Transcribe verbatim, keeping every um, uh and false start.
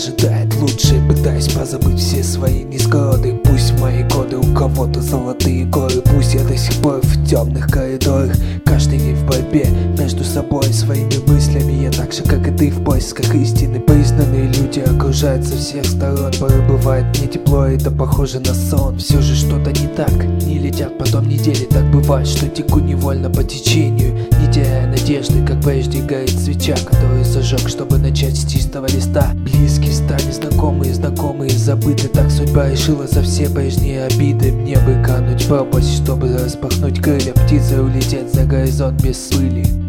ожидает лучшее. Пытаюсь позабыть все свои несгоды. Пусть мои годы у кого-то золотые горы. Пусть я до сих пор в темных коридорах, каждый день в борьбе между собой и своими мыслями. Я так же, как и ты, в поисках истины. Признанные люди окружают со всех сторон. Порой бывает не тепло, это похоже на сон. Все же что-то не так, не летят потом недели. Так бывает, что теку невольно по течению, не теряя надежды, как прежде горит свеча, которую зажег, чтобы начать с чистого листа. Близкие стали знакомые, знакомые забыты. Так судьба решила за все прежние обиды. Мне бы кануть в пропасть, чтобы распахнуть крылья птицы, улететь за горизонт без пыли.